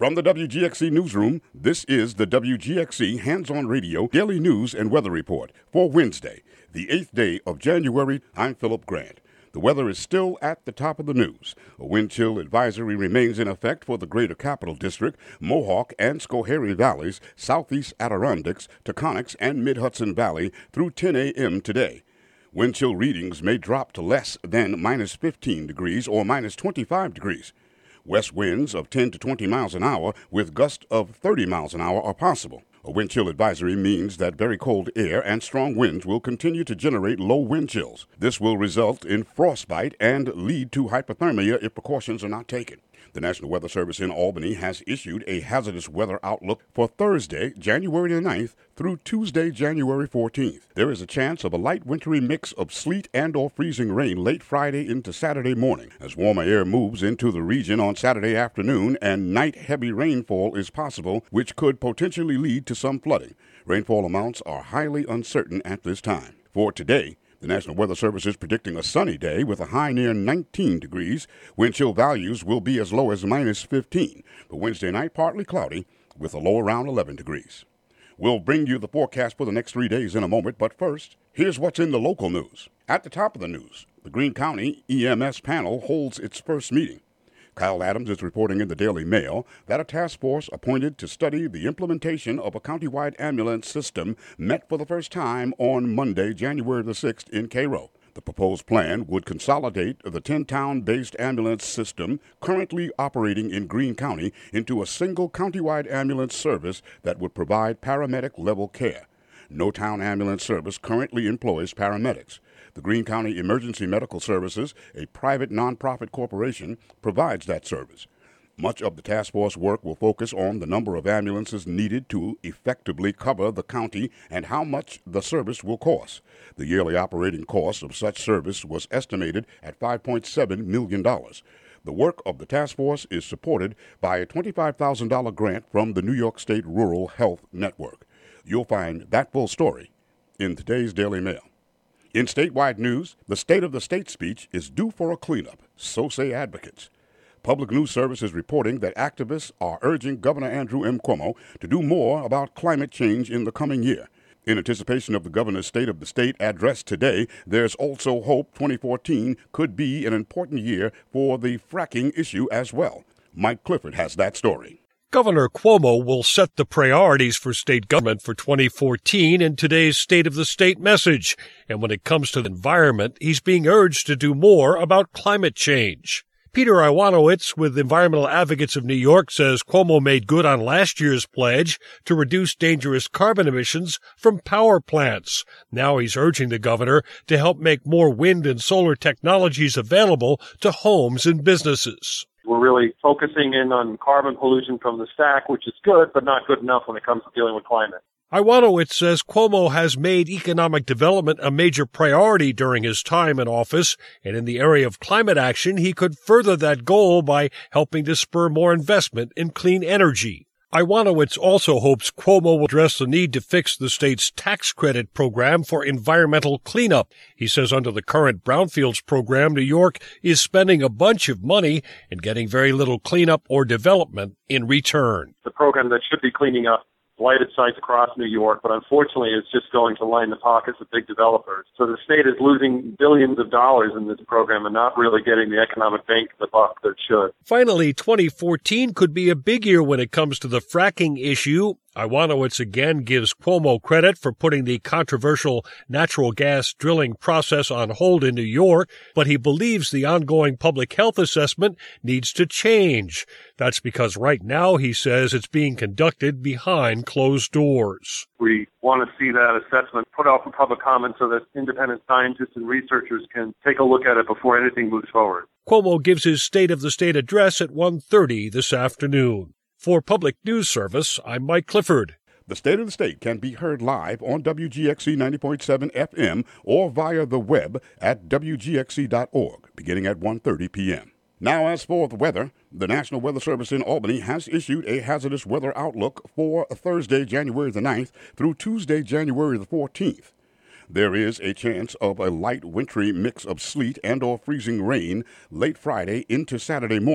From the WGXC Newsroom, this is the WGXC Hands-On Radio Daily News and Weather Report for Wednesday, the 8th day of January. I'm Philip Grant. The weather is still at the top of the news. A wind chill advisory remains in effect for the Greater Capital District, Mohawk and Schoharie Valleys, Southeast Adirondacks, Taconics, and Mid-Hudson Valley through 10 a.m. today. Wind chill readings may drop to less than minus 15 degrees or minus 25 degrees. West winds of 10 to 20 miles an hour with gusts of 30 miles an hour are possible. A wind chill advisory means that very cold air and strong winds will continue to generate low wind chills. This will result in frostbite and lead to hypothermia if precautions are not taken. The National Weather Service in Albany has issued a hazardous weather outlook for Thursday, January the 9th through Tuesday, January 14th. There is a chance of a light wintry mix of sleet and or freezing rain late Friday into Saturday morning. As warmer air moves into the region on Saturday afternoon and night heavy rainfall is possible, which could potentially lead to some flooding. Rainfall amounts are highly uncertain at this time. For today, the National Weather Service is predicting a sunny day with a high near 19 degrees. Wind chill values will be as low as minus 15. But Wednesday night, partly cloudy with a low around 11 degrees. We'll bring you the forecast for the next 3 days in a moment, but first, here's what's in the local news. At the top of the news, the Greene County EMS panel holds its first meeting. Kyle Adams is reporting in the Daily Mail that a task force appointed to study the implementation of a countywide ambulance system met for the first time on Monday, January the 6th in Cairo. The proposed plan would consolidate the 10-town-based ambulance system currently operating in Greene County into a single countywide ambulance service that would provide paramedic-level care. No town ambulance service currently employs paramedics. The Greene County Emergency Medical Services, a private nonprofit corporation, provides that service. Much of the task force work will focus on the number of ambulances needed to effectively cover the county and how much the service will cost. The yearly operating cost of such service was estimated at $5.7 million. The work of the task force is supported by a $25,000 grant from the New York State Rural Health Network. You'll find that full story in today's Daily Mail. In statewide news, the State of the State speech is due for a cleanup, so say advocates. Public News Service is reporting that activists are urging Governor Andrew M. Cuomo to do more about climate change in the coming year. In anticipation of the governor's State of the State address today, there's also hope 2014 could be an important year for the fracking issue as well. Mike Clifford has that story. Governor Cuomo will set the priorities for state government for 2014 in today's State of the State message. And when it comes to the environment, he's being urged to do more about climate change. Peter Iwanowitz with Environmental Advocates of New York says Cuomo made good on last year's pledge to reduce dangerous carbon emissions from power plants. Now he's urging the governor to help make more wind and solar technologies available to homes and businesses. We're really focusing in on carbon pollution from the stack, which is good, but not good enough when it comes to dealing with climate. Iwanowitz says Cuomo has made economic development a major priority during his time in office, and in the area of climate action, he could further that goal by helping to spur more investment in clean energy. Iwanowitz also hopes Cuomo will address the need to fix the state's tax credit program for environmental cleanup. He says under the current brownfields program, New York is spending a bunch of money and getting very little cleanup or development in return. The program that should be cleaning up blighted sites across New York, but unfortunately it's just going to line the pockets of big developers. So the state is losing billions of dollars in this program and not really getting the economic bang for the buck that it should. Finally, 2014 could be a big year when it comes to the fracking issue. Iwanowitz again gives Cuomo credit for putting the controversial natural gas drilling process on hold in New York, but he believes the ongoing public health assessment needs to change. That's because right now, he says, it's being conducted behind closed doors. We want to see that assessment put out for public comment so that independent scientists and researchers can take a look at it before anything moves forward. Cuomo gives his State of the State address at 1:30 this afternoon. For Public News Service, I'm Mike Clifford. The State of the State can be heard live on WGXC 90.7 FM or via the web at WGXC.org, beginning at 1:30 p.m. Now, as for the weather, the National Weather Service in Albany has issued a hazardous weather outlook for Thursday, January the 9th through Tuesday, January the 14th. There is a chance of a light wintry mix of sleet and or freezing rain late Friday into Saturday morning,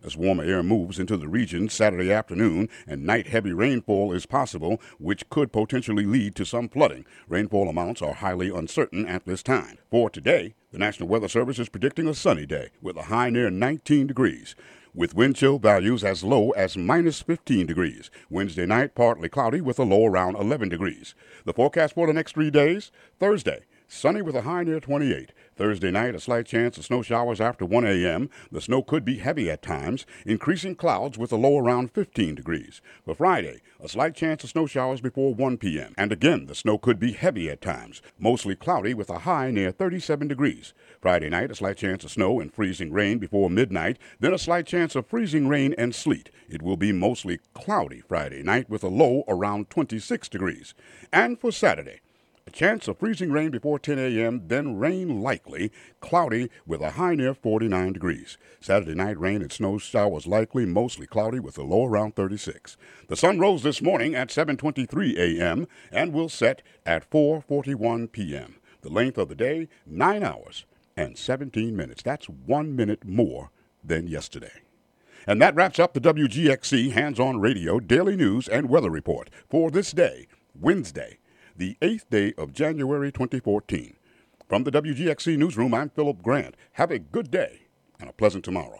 As warmer air moves into the region Saturday afternoon and night, heavy rainfall is possible, which could potentially lead to some flooding. Rainfall amounts are highly uncertain at this time. For today, the National Weather Service is predicting a sunny day with a high near 19 degrees, with wind chill values as low as minus 15 degrees. Wednesday night, partly cloudy with a low around 11 degrees. The forecast for the next 3 days: Thursday, sunny with a high near 28. Thursday night, a slight chance of snow showers after 1 a.m. The snow could be heavy at times, increasing clouds with a low around 15 degrees. For Friday, a slight chance of snow showers before 1 p.m. And again, the snow could be heavy at times, mostly cloudy with a high near 37 degrees. Friday night, a slight chance of snow and freezing rain before midnight, then a slight chance of freezing rain and sleet. It will be mostly cloudy Friday night with a low around 26 degrees. And for Saturday, a chance of freezing rain before 10 a.m., then rain likely, cloudy with a high near 49 degrees. Saturday night, rain and snow showers likely, mostly cloudy with a low around 36. The sun rose this morning at 7:23 a.m. and will set at 4:41 p.m. The length of the day, 9 hours and 17 minutes. That's 1 minute more than yesterday. And that wraps up the WGXC Hands-On Radio Daily News and Weather Report for this day, Wednesday, the 8th day of January 2014. From the WGXC Newsroom, I'm Philip Grant. Have a good day and a pleasant tomorrow.